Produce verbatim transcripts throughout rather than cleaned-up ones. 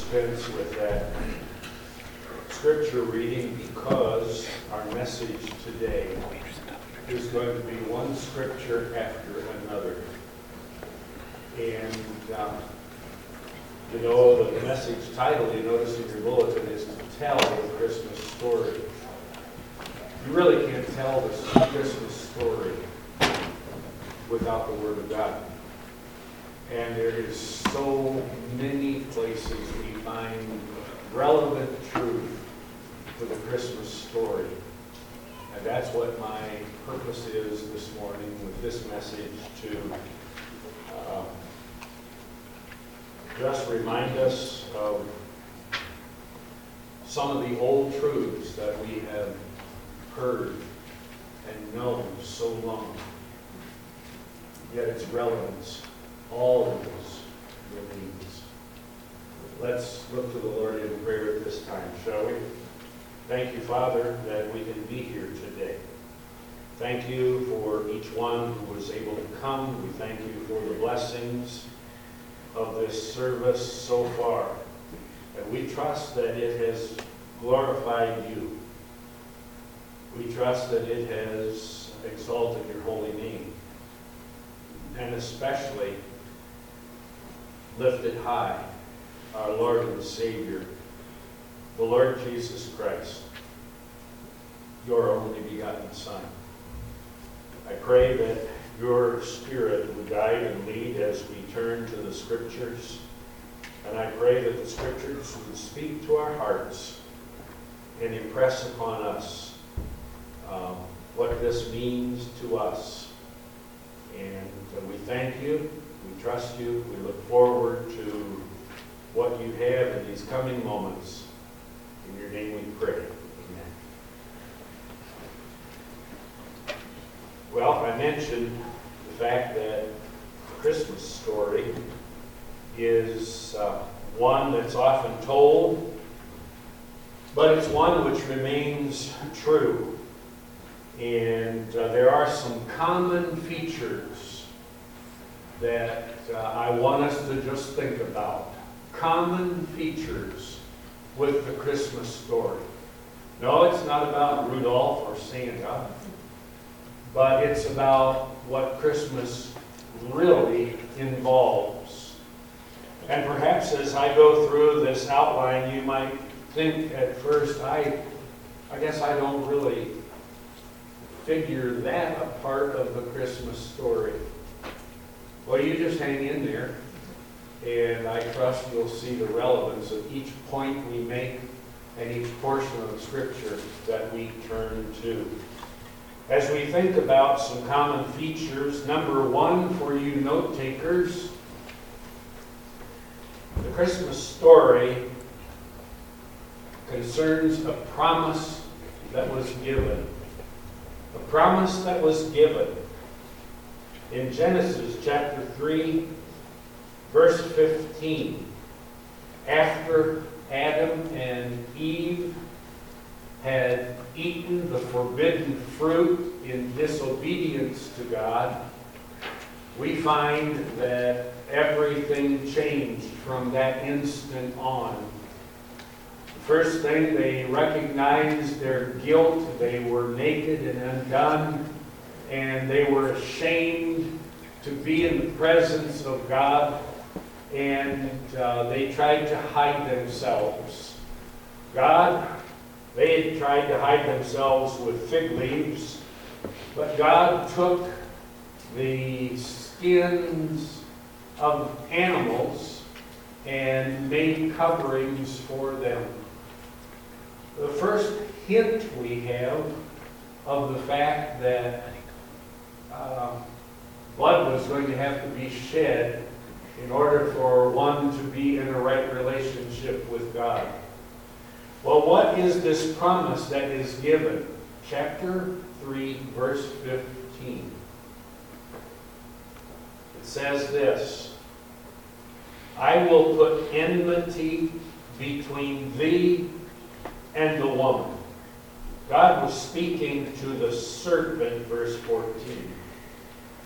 dispense with that scripture reading because our message today is going to be one scripture after another. And, um, you know, the message title, you notice in your bulletin, is to tell the Christmas story. You really can't tell the Christmas story without the Word of God. And there is so many places we find relevant truth to the Christmas story. And that's what my purpose is this morning with this message, to uh, just remind us of some of the old truths that we have heard and known so long. Yet its relevance always remains. Let's look to the Lord in prayer at this time, shall we? Thank you, Father, that we can be here today. Thank you for each one who was able to come. We thank you for the blessings of this service so far. And we trust that it has glorified you. We trust that it has exalted your holy name. And especially lifted high our Lord and Savior, the Lord Jesus Christ, your only begotten Son. I pray that your Spirit would guide and lead as we turn to the Scriptures. And I pray that the Scriptures would speak to our hearts and impress upon us um, what this means to us. And uh, we thank you, we trust you, we look forward to what you have in these coming moments. In your name we pray. Amen. Well, I mentioned the fact that the Christmas story is uh, one that's often told, but it's one which remains true. And uh, there are some common features that uh, I want us to just think about. Common features with the Christmas story. No, it's not about Rudolph or Santa, but it's about what Christmas really involves. And perhaps as I go through this outline, you might think at first, I, I guess I don't really figure that a part of the Christmas story. Well, you just hang in there, and I trust you'll see the relevance of each point we make and each portion of the Scripture that we turn to. As we think about some common features, number one for you note takers, the Christmas story concerns a promise that was given. A promise that was given. In Genesis chapter three, verse fifteen, after Adam and Eve had eaten the forbidden fruit in disobedience to God, we find that everything changed from that instant on. The first thing, they recognized their guilt. They were naked and undone, and they were ashamed to be in the presence of God, and uh, they tried to hide themselves. God, they had tried to hide themselves with fig leaves, but God took the skins of animals and made coverings for them. The first hint we have of the fact that uh, blood was going to have to be shed in order for one to be in a right relationship with God. Well, what is this promise that is given? Chapter three, verse fifteen. It says this, I will put enmity between thee and the woman. God was speaking to the serpent, verse fourteen.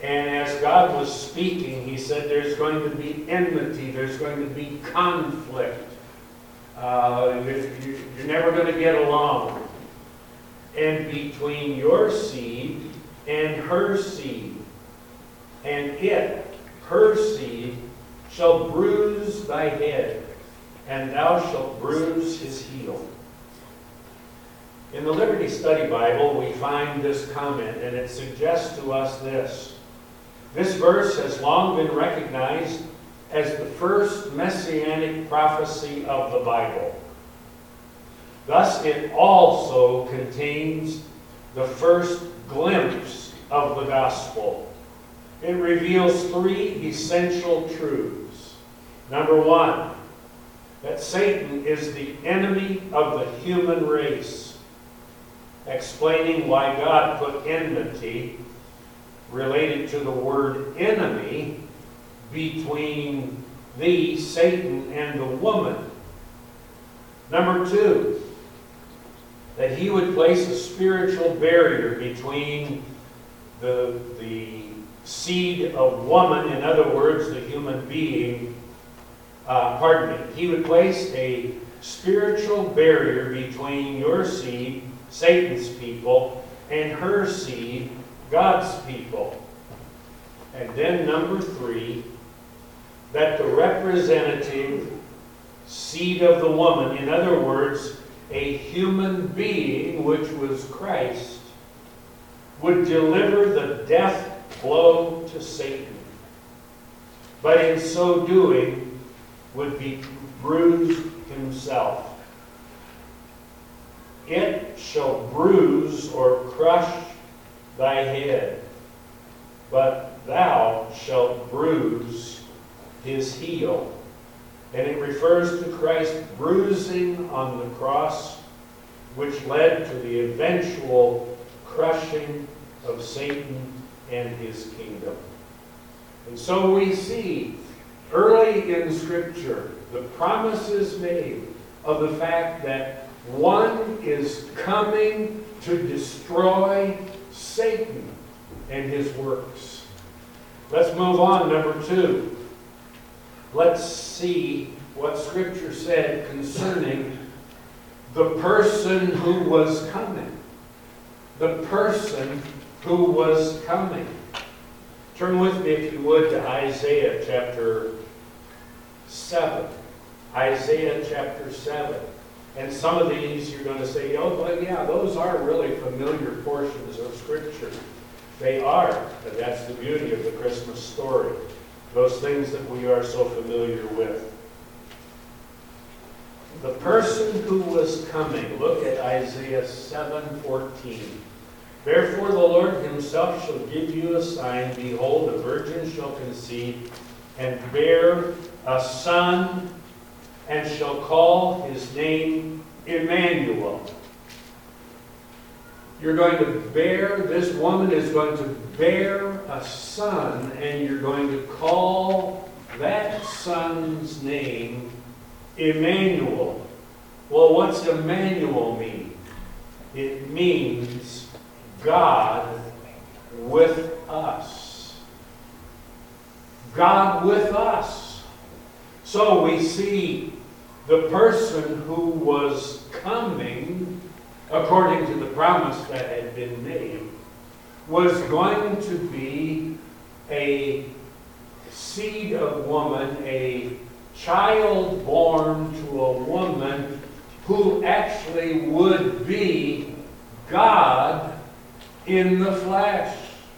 And as God was speaking, he said there's going to be enmity, there's going to be conflict. Uh, you're, you're never going to get along. And between your seed and her seed, and it, her seed, shall bruise thy head, and thou shalt bruise his heel. In the Liberty Study Bible, we find this comment, and it suggests to us this. This verse has long been recognized as the first messianic prophecy of the Bible. Thus, it also contains the first glimpse of the gospel. It reveals three essential truths. Number one, that Satan is the enemy of the human race, explaining why God put enmity related to the word enemy between thee, Satan, and the woman. Number two, that he would place a spiritual barrier between the, the seed of woman, in other words, the human being, uh, pardon me, he would place a spiritual barrier between your seed, Satan's people, and her seed, God's people. And then number three, that the representative seed of the woman, in other words, a human being, which was Christ, would deliver the death blow to Satan, but in so doing would be bruised himself. It shall bruise or crush thy head, but thou shalt bruise his heel. And it refers to Christ bruising on the cross, which led to the eventual crushing of Satan and his kingdom. And so we see early in Scripture the promises made of the fact that one is coming to destroy Satan and his works. Let's move on, number two. Let's see what Scripture said concerning the person who was coming. The person who was coming. Turn with me, if you would, to Isaiah chapter seven. Isaiah chapter seven. And some of these you're going to say, oh, well, yeah, those are really familiar portions of Scripture. They are, and that's the beauty of the Christmas story. Those things that we are so familiar with. The person who was coming, look at Isaiah seven fourteen. Therefore the Lord himself shall give you a sign. Behold, a virgin shall conceive and bear a son, and shall call his name Emmanuel. You're going to bear, this woman is going to bear a son, and you're going to call that son's name Emmanuel. Well, what's Emmanuel mean? It means God with us. God with us. So we see the person who was coming, according to the promise that had been made, was going to be a seed of woman, a child born to a woman who actually would be God in the flesh.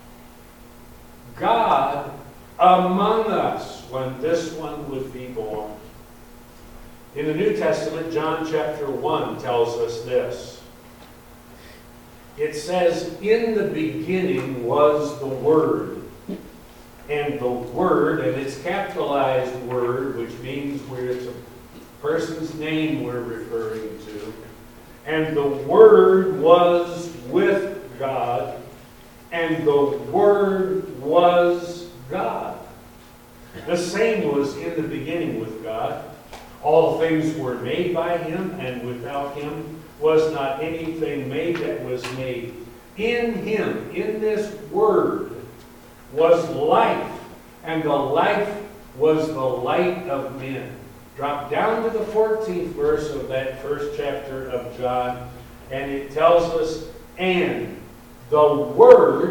God among us when this one would be born. In the New Testament, John chapter one tells us this. It says, in the beginning was the Word. And the Word, and it's capitalized Word, which means where it's a person's name we're referring to. And the Word was with God, and the Word was God. The same was in the beginning with God. All things were made by him, and without him was not anything made that was made. In him, in this Word, was life, and the life was the light of men. Drop down to the fourteenth verse of that first chapter of John, and it tells us, and the Word,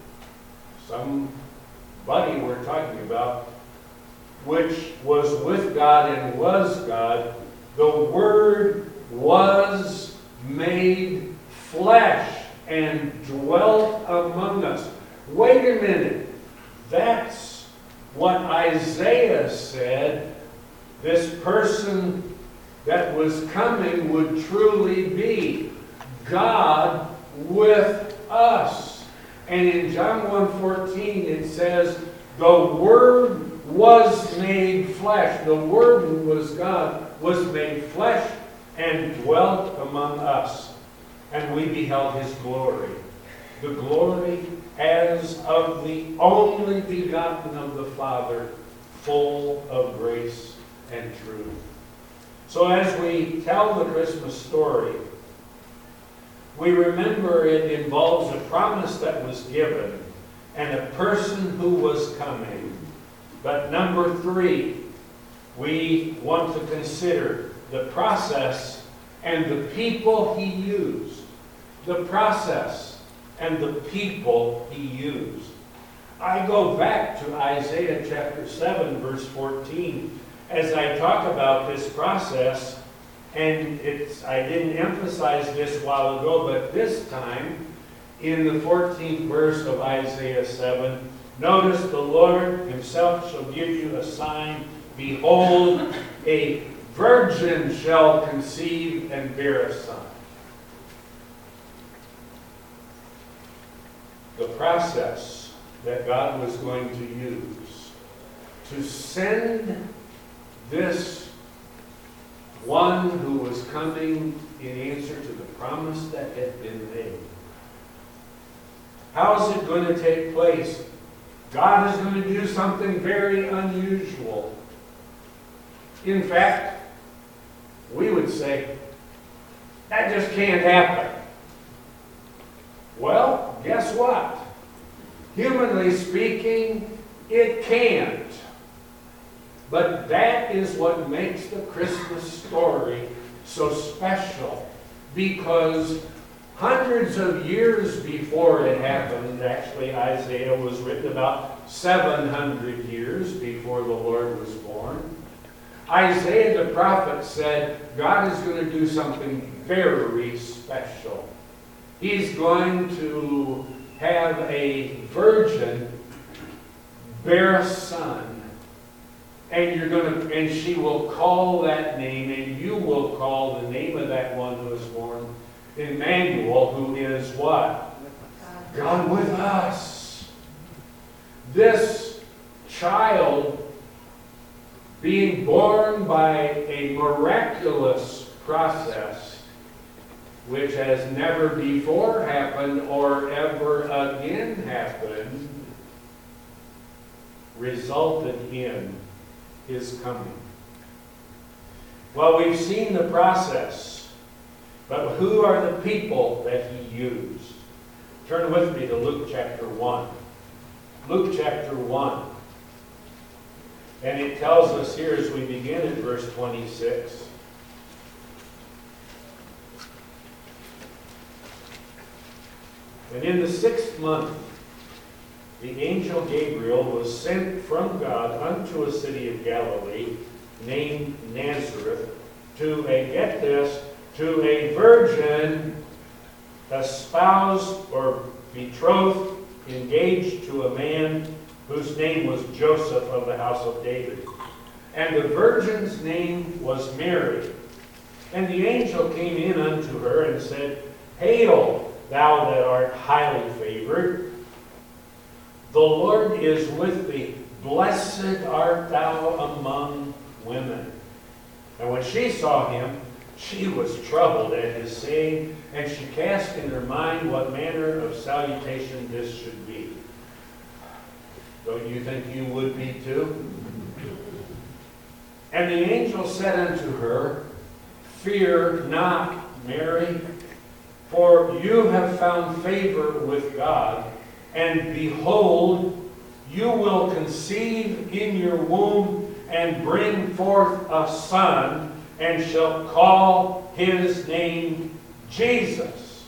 somebody we're talking about, which was with God and was God, the Word was made flesh and dwelt among us. Wait a minute. That's what Isaiah said this person that was coming would truly be. God with us. And in John one fourteen it says, the Word was made flesh. The Word who was God was made flesh and dwelt among us. And we beheld His glory. The glory as of the only begotten of the Father, full of grace and truth. So as we tell the Christmas story, we remember it involves a promise that was given and a person who was coming. But number three, we want to consider the process and the people He used. The process and the people He used. I go back to Isaiah chapter seven, verse fourteen, as I talk about this process, and it's I didn't emphasize this a while ago, but this time, in the fourteenth verse of Isaiah seven, notice the Lord Himself shall give you a sign. Behold, a virgin shall conceive and bear a son. The process that God was going to use to send this one who was coming in answer to the promise that had been made. How is it going to take place? God is going to do something very unusual. In fact, we would say, that just can't happen. Well, guess what? Humanly speaking, it can't. But that is what makes the Christmas story so special. Because hundreds of years before it happened, actually Isaiah was written about seven hundred years before the Lord was born, Isaiah the prophet said, God is going to do something very special. He's going to have a virgin bear a son, and you're going to, and she will call that name, and you will call the name of that one who is born Emmanuel, who is what? God with us. This child being born by a miraculous process which has never before happened or ever again happened, resulted in His coming. Well, we've seen the process, but who are the people that He used? Turn with me to Luke chapter one. Luke chapter one. And it tells us here as we begin at verse twenty-six. And in the sixth month, the angel Gabriel was sent from God unto a city of Galilee named Nazareth to a, get this, to a virgin espoused or betrothed, engaged to a man whose name was Joseph of the house of David. And the virgin's name was Mary. And the angel came in unto her and said, Hail, thou that art highly favored, the Lord is with thee. Blessed art thou among women. And when she saw him, she was troubled at his saying, and she cast in her mind what manner of salutation this should be. Don't you think you would be too? And the angel said unto her, Fear not, Mary, for you have found favor with God, and behold, You will conceive in your womb and bring forth a son, and shall call his name Jesus.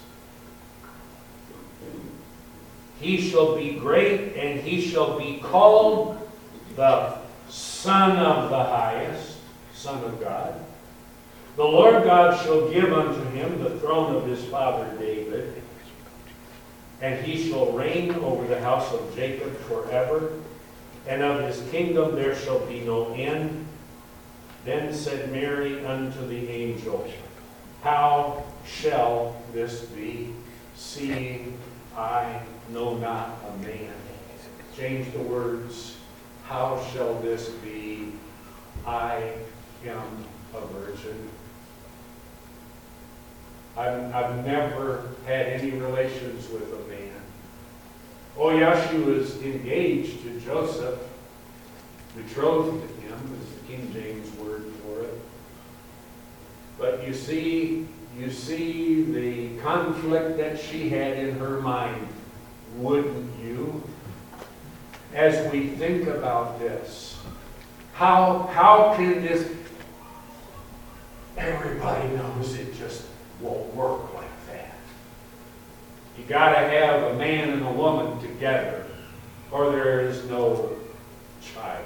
He shall be great, and he shall be called the Son of the Highest, Son of God. The Lord God shall give unto him the throne of his father David, and he shall reign over the house of Jacob forever, and of his kingdom there shall be no end. Then said Mary unto the angel, How shall this be, seeing I know not a man? Change the words. How shall this be? I am a virgin. I've, I've never had any relations with a man. Oh, yeah, she was engaged to Joseph, betrothed to him, is the King James word for it. But you see, you see the conflict that she had in her mind, wouldn't you? As we think about this, how, how can this, everybody knows it just won't work like that. You got to have a man and a woman together, or there is no child.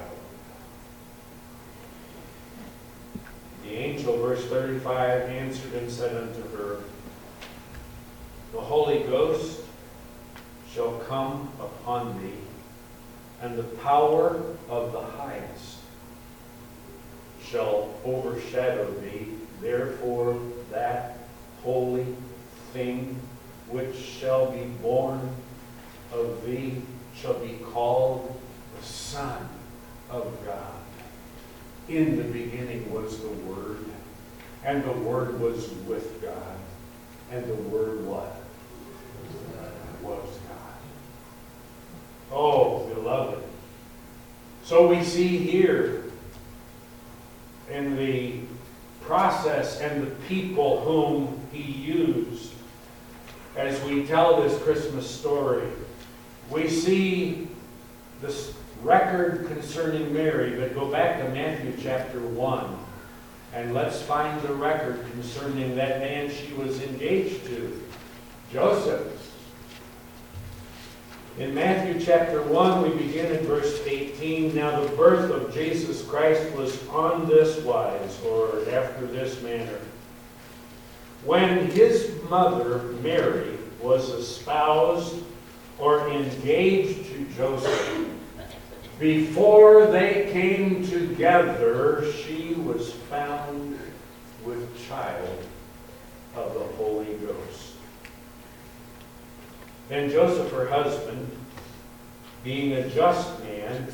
The angel, verse thirty-five, answered and said unto her, The Holy Ghost shall come upon thee, and the power of the Highest shall overshadow thee. Therefore that holy thing which shall be born of thee shall be called the Son of God. In the beginning was the Word, and the Word was with God, and the Word what? Was God. Oh, beloved. So we see here in the process and the people whom he used as we tell this Christmas story, we see this record concerning Mary, but go back to Matthew chapter one, and let's find the record concerning that man she was engaged to, Joseph. In Matthew chapter one, we begin in verse eighteen. Now the birth of Jesus Christ was on this wise, or after this manner. When his mother, Mary, was espoused or engaged to Joseph, before they came together, she was found with child of the Holy Ghost. And Joseph, her husband, being a just man,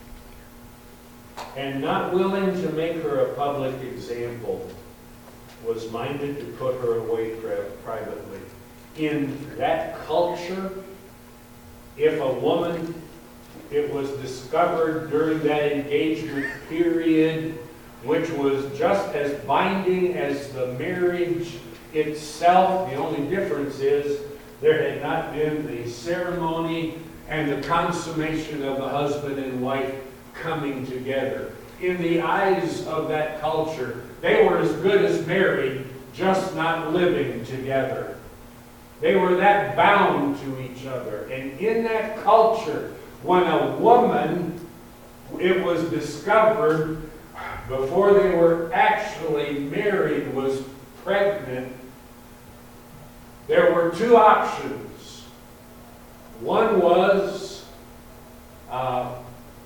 and not willing to make her a public example, was minded to put her away privately. In that culture, if a woman, it was discovered during that engagement period, which was just as binding as the marriage itself, the only difference is there had not been the ceremony and the consummation of the husband and wife coming together. In the eyes of that culture, they were as good as married, just not living together. They were that bound to each other. And in that culture, when a woman, it was discovered before they were actually married, was pregnant, there were two options. One was uh,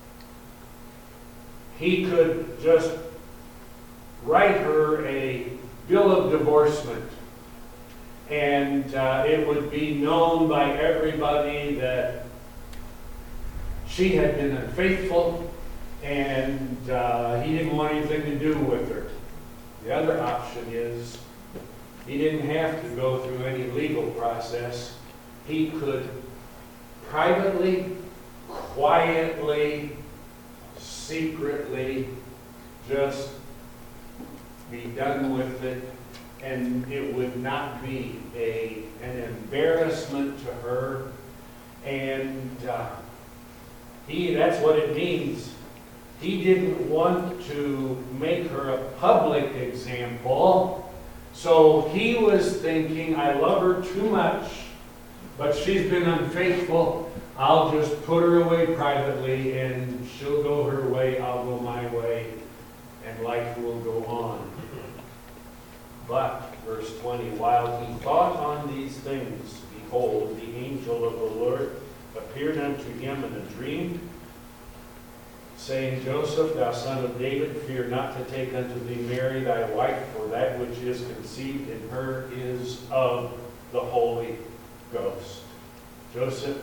he could just write her a bill of divorcement, and uh, it would be known by everybody that she had been unfaithful, and uh, he didn't want anything to do with her. The other option is he didn't have to go through any legal process. He could privately, quietly, secretly just be done with it, and it would not be a, an embarrassment to her. And uh, He, that's what it means. He didn't want to make her a public example. So he was thinking, I love her too much, but she's been unfaithful. I'll just put her away privately, and she'll go her way, I'll go my way, and life will go on. But, verse twenty, while he thought on these things, behold, the angel of the Lord appeared unto him in a dream, saying, Joseph, thou son of David, fear not to take unto thee Mary thy wife, for that which is conceived in her is of the Holy Ghost. Joseph,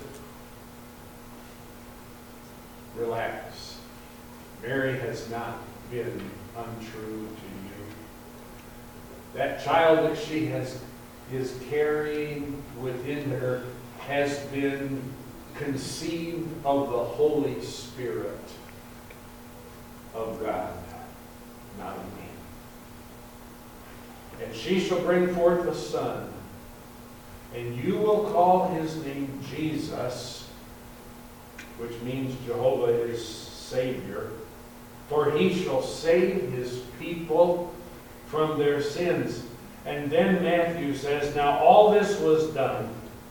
relax. Mary has not been untrue to you. That child that she has is carrying within her has been conceived of the Holy Spirit of God, not of man. And she shall bring forth a son, and you will call his name Jesus, which means Jehovah is Savior, for he shall save his people from their sins. And then Matthew says, now all this was done,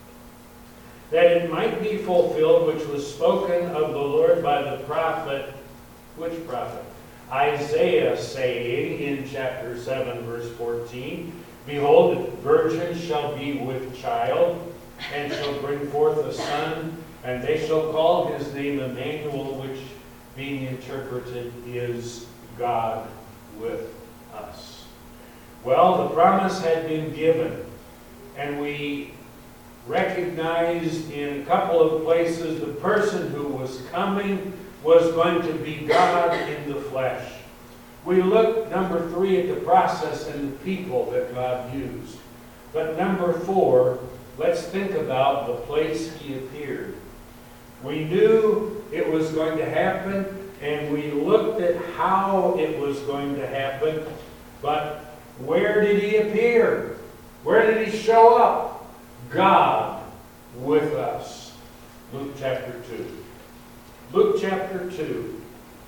that it might be fulfilled, which was spoken of the Lord by the prophet. Which prophet? Isaiah, saying in chapter seven, verse fourteen, behold, the virgin shall be with child, and shall bring forth a son, and they shall call his name Emmanuel, which being interpreted is God with us. Well, the promise had been given, and we recognized in a couple of places the person who was coming was going to be God in the flesh. We looked, number three, at the process and the people that God used. But number four, let's think about the place he appeared. We knew it was going to happen, and we looked at how it was going to happen, but where did he appear? Where did he show up? God with us. Luke chapter two. Luke chapter two.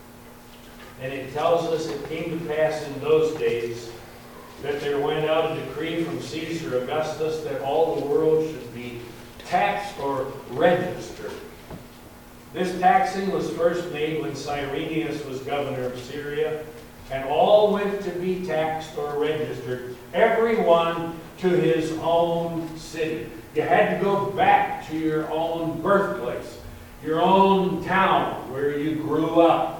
And it tells us it came to pass in those days that there went out a decree from Caesar Augustus that all the world should be taxed or registered. This taxing was first made when Cyrenius was governor of Syria, and all went to be taxed or registered, everyone to his own city. You had to go back to your own birthplace, your own town where you grew up.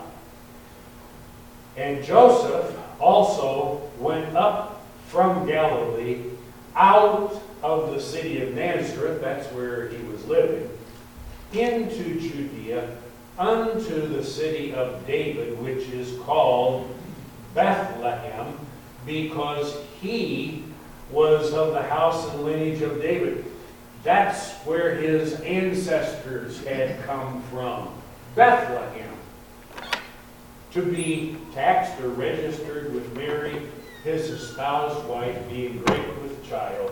And Joseph also went up from Galilee out of the city of Nazareth, that's where he was living, into Judea, unto the city of David, which is called Bethlehem, because he was of the house and lineage of David. That's where his ancestors had come from, Bethlehem. To be taxed or registered with Mary, his espoused wife, being great with child.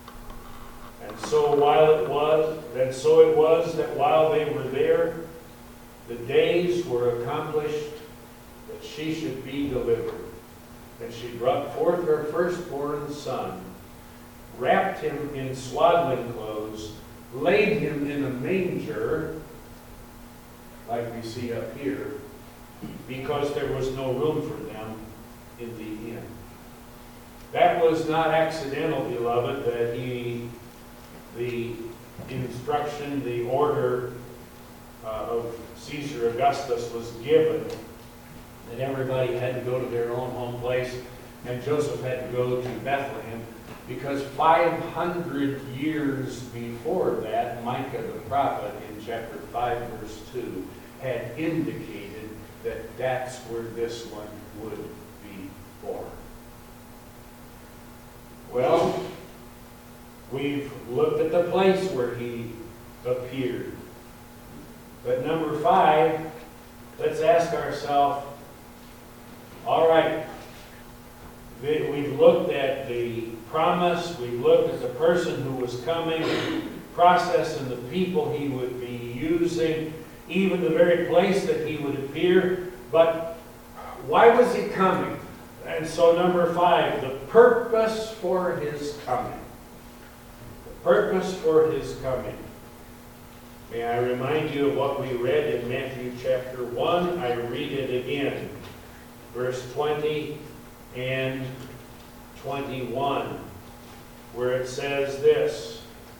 And so while it was, and so it was that while they were there, the days were accomplished that she should be delivered. And she brought forth her firstborn son, wrapped him in swaddling clothes, laid him in a manger, like we see up here, because there was no room for them in the inn. That was not accidental, beloved, that he, the instruction, the order uh, of Caesar Augustus was given, that everybody had to go to their own home place, and Joseph had to go to Bethlehem, because five hundred years before that, Micah the prophet in chapter five, verse two, had indicated that that's where this one would be born. Well, we've looked at the place where he appeared. But number five, let's ask ourselves, all right, we've looked at the promise, we've looked at the person who was coming, the process and the people he would be using, even the very place that he would appear. But why was he coming? And so number five, the purpose for his coming. The purpose for his coming. May I remind you of what we read in Matthew chapter one? I read it again. Verse twenty and twenty-one, where it says this.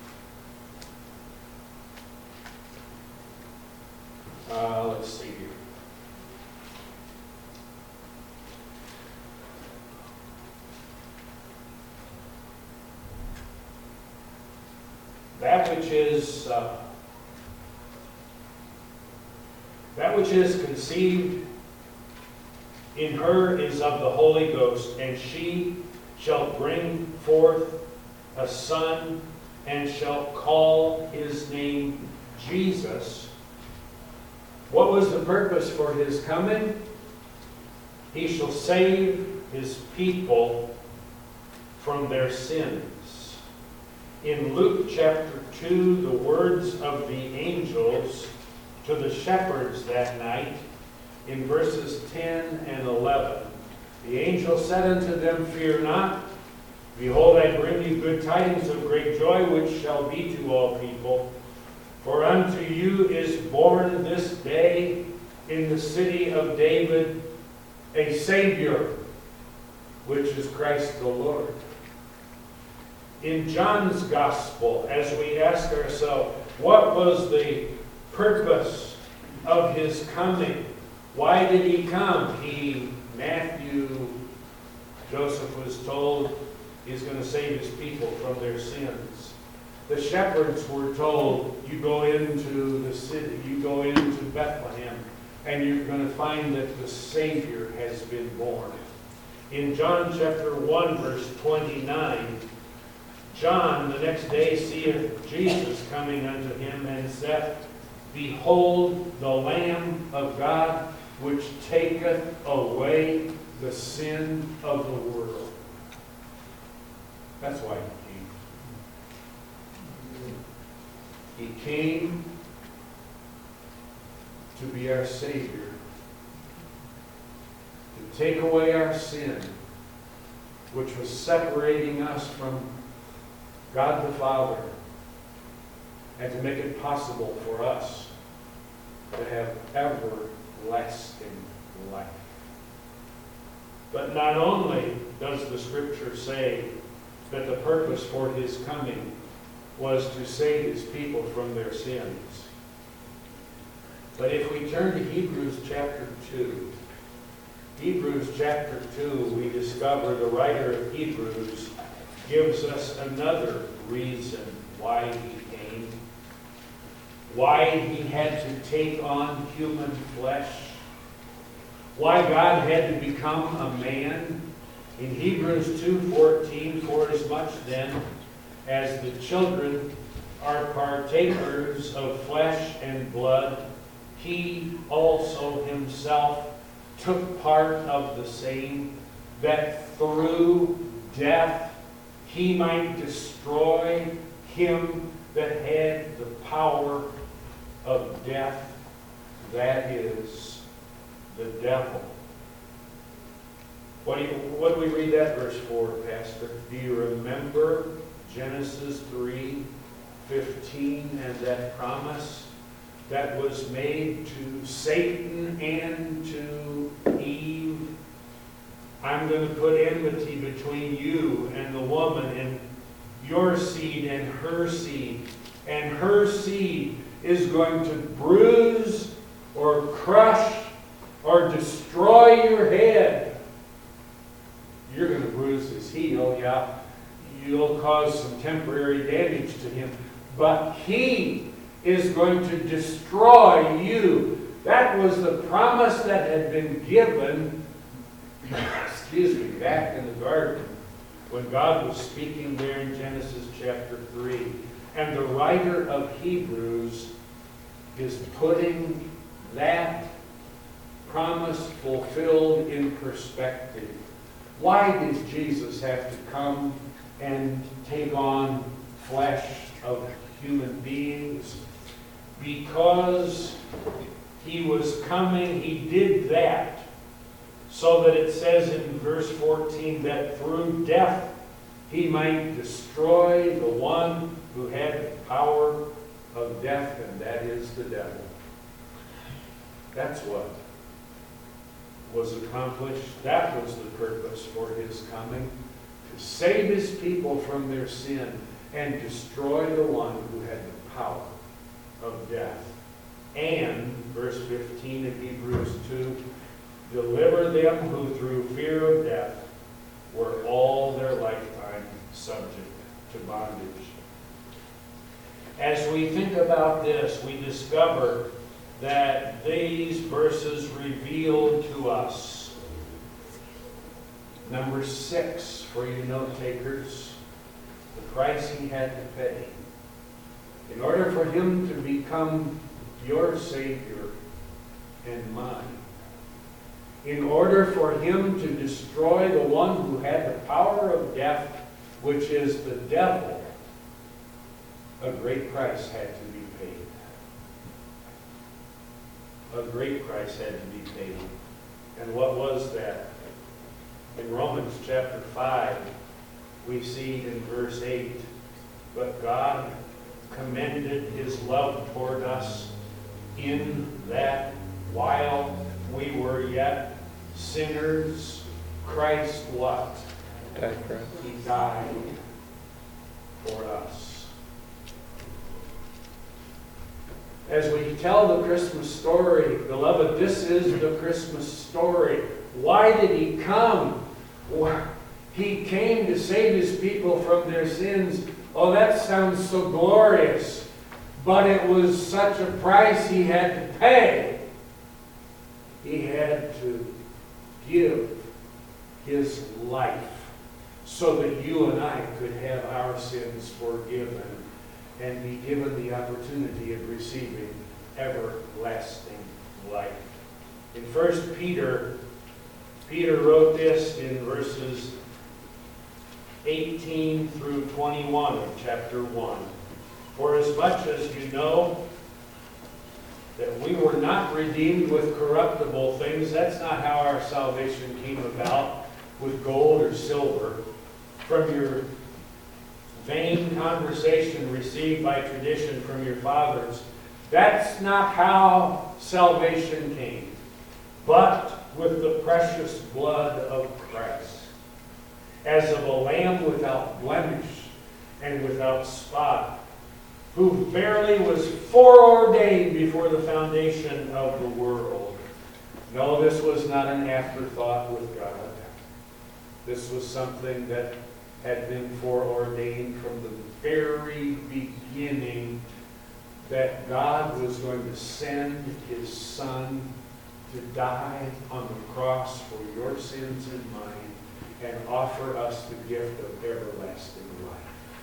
Uh, let's see here. That which is uh, that which is conceived in her is of the Holy Ghost, and she shall bring forth a son, and shall call his name Jesus. What was the purpose for his coming? He shall save his people from their sins. In Luke chapter two, the words of the angels to the shepherds that night, in verses ten and eleven, the angel said unto them, Fear not. Behold, I bring you good tidings of great joy, which shall be to all people. For unto you is born this day in the city of David a Savior, which is Christ the Lord. In John's Gospel, as we ask ourselves, what was the purpose of his coming? Why did he come? He, Matthew, Joseph was told he's going to save his people from their sins. The shepherds were told, you go into the city, you go into Bethlehem, and you're going to find that the Savior has been born. In John chapter one, verse twenty-nine, John the next day seeth Jesus coming unto him, and saith, Behold the Lamb of God, which taketh away the sin of the world. That's why he came. He came to be our Savior, to take away our sin, which was separating us from God the Father, and to make it possible for us to have everlasting life. But not only does the Scripture say that the purpose for his coming was to save his people from their sins, but if we turn to Hebrews chapter two, Hebrews chapter two, we discover the writer of Hebrews gives us another reason why he came, why he had to take on human flesh, why God had to become a man. In Hebrews two fourteen, For as much then as the children are partakers of flesh and blood, he also himself took part of the same, that through death he might destroy him that had the power of death, that is, the devil. What do, you, what do we read that verse for, Pastor? Do you remember Genesis three fifteen and that promise that was made to Satan and to Eve? I'm going to put enmity between you and the woman, and your seed and her seed. And her seed is going to bruise or crush or destroy your head. You're going to bruise his heel, yeah. You'll cause some temporary damage to him. But he is going to destroy you. That was the promise that had been given, excuse me, back in the garden when God was speaking there in Genesis chapter three. And the writer of Hebrews is putting that promise fulfilled in perspective. Why did Jesus have to come and take on flesh of human beings? because he was coming, he did that so that it says in verse fourteen that through death he might destroy the one who had the power of death, and that is the devil. That's what was accomplished. That was the purpose for his coming, to save his people from their sin and destroy the one who had the power of death. And, verse fifteen of Hebrews two, deliver them who through fear of death were all their lifetime subject to bondage. As we think about this, we discover that these verses reveal to us, number six, for you note takers, the price he had to pay. In order for him to become your Savior and mine, in order for him to destroy the one who had the power of death, which is the devil, a great price had to be paid. A great price had to be paid. And what was that? In Romans chapter five, we see in verse eight, but God commended his love toward us in that while we were yet sinners, Christ what? Died for us. He died for us. As we tell the Christmas story, beloved, this is the Christmas story. Why did he come? He came to save his people from their sins. Oh, that sounds so glorious. But it was such a price he had to pay. He had to give his life so that you and I could have our sins forgiven and be given the opportunity of receiving everlasting life. In First Peter, Peter wrote this in verses eighteen through twenty-one of chapter one. For as much as you know that we were not redeemed with corruptible things, that's not how our salvation came about, with gold or silver, from your vain conversation received by tradition from your fathers. That's not how salvation came, but with the precious blood of Christ, as of a lamb without blemish and without spot, who verily was foreordained before the foundation of the world. No, this was not an afterthought with God. This was something that had been foreordained from the very beginning, that God was going to send his Son to die on the cross for your sins and mine and offer us the gift of everlasting life.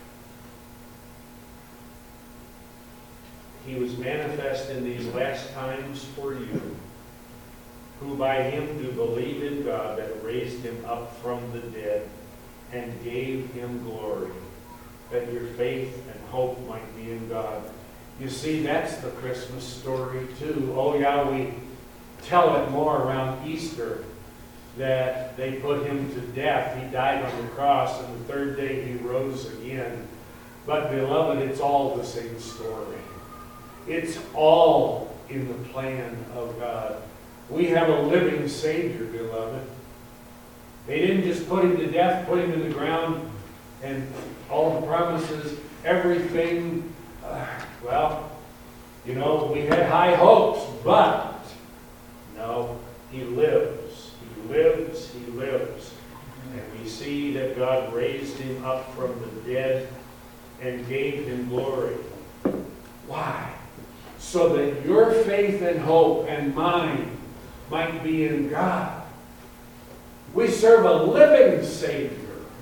He was manifest in these last times for you, who by him do believe in God that raised him up from the dead and gave him glory, that your faith and hope might be in God. You see, that's the Christmas story too. Oh yeah, we tell it more around Easter, that they put him to death. He died on the cross, and the third day he rose again. But beloved, it's all the same story. It's all in the plan of God. We have a living Savior, beloved. They didn't just put him to death, put him in the ground, and all the promises, everything. Uh, well, you know, we had high hopes, but no, he lives. He lives, he lives. And we see that God raised him up from the dead and gave him glory. Why? So that your faith and hope and mine might be in God. We serve a living Savior.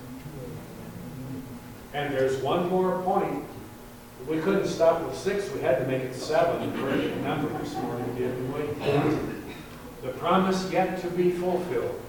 And there's one more point. We couldn't stop with six. We had to make it seven. Great number this morning, didn't we? The promise yet to be fulfilled.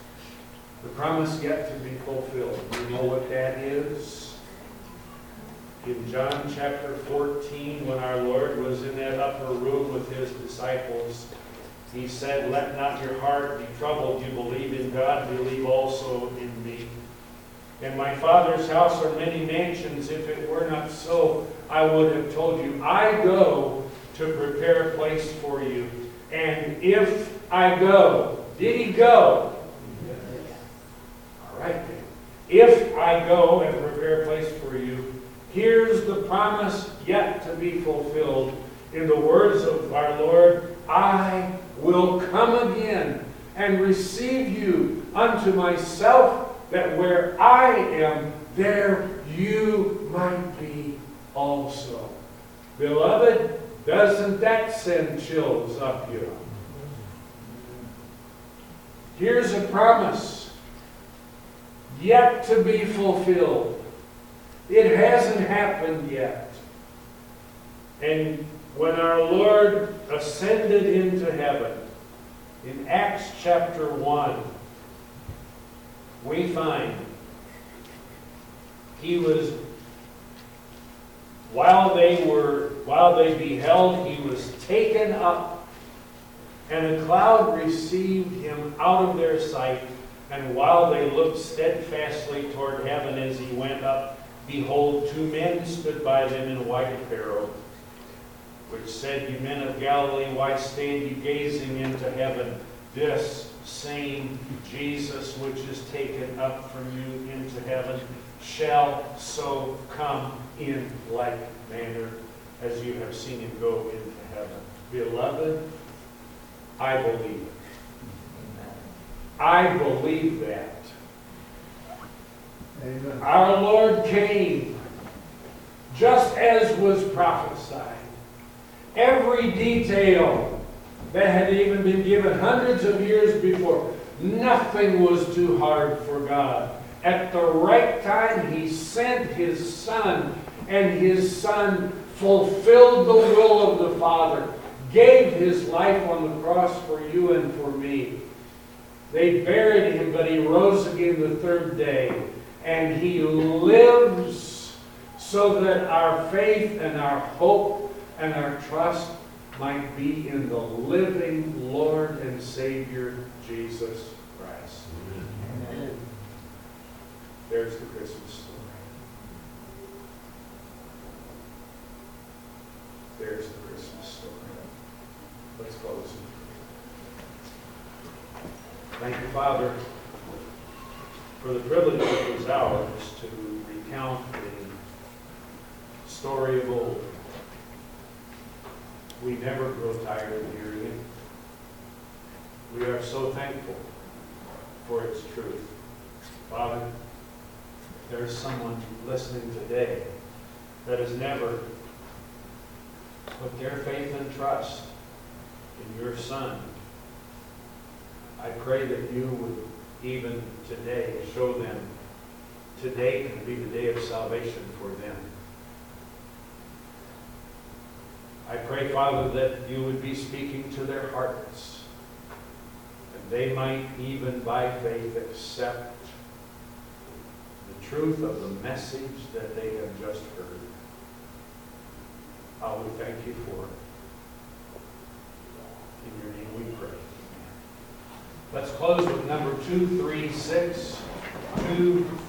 The promise yet to be fulfilled. You know what that is? In John chapter fourteen, when our Lord was in that upper room with his disciples, he said, "Let not your heart be troubled. You believe in God, believe also in me. In my Father's house are many mansions. If it were not so, I would have told you. I go to prepare a place for you. And if I go," did he go? All right then. "If I go and prepare a place for you, here's the promise yet to be fulfilled. In the words of our Lord, I will come again and receive you unto myself, that where I am, there you might be also." Beloved, doesn't that send chills up you? Here's a promise yet to be fulfilled. It hasn't happened yet. And when our Lord ascended into heaven, in Acts chapter one, we find he was, while they were, while they beheld, he was taken up, and a cloud received him out of their sight. And while they looked steadfastly toward heaven as he went up, behold, two men stood by them in white apparel, which said, "Ye men of Galilee, why stand ye gazing into heaven? This same Jesus which is taken up from you into heaven shall so come in like manner as you have seen him go into heaven." Beloved, I believe it. I believe that. Amen. Our Lord came just as was prophesied. Every detail that had even been given hundreds of years before. Nothing was too hard for God. At the right time, he sent his Son, and his Son fulfilled the will of the Father, gave his life on the cross for you and for me. They buried him, but he rose again the third day, and he lives so that our faith and our hope and our trust might be in the living Lord and Savior, Jesus Christ. Amen. There's the Christmas story. There's the Christmas story. Let's close. Thank you, Father, for the privilege it was ours to recount the story of old. We never grow tired of hearing it. We are so thankful for its truth. Father, if there is someone listening today that has never put their faith and trust in your Son, I pray that you would even today show them today can be the day of salvation for them. I pray, Father, that you would be speaking to their hearts, and they might even by faith accept the truth of the message that they have just heard. I will thank you for it. In your name we pray. Let's close with number two three six. two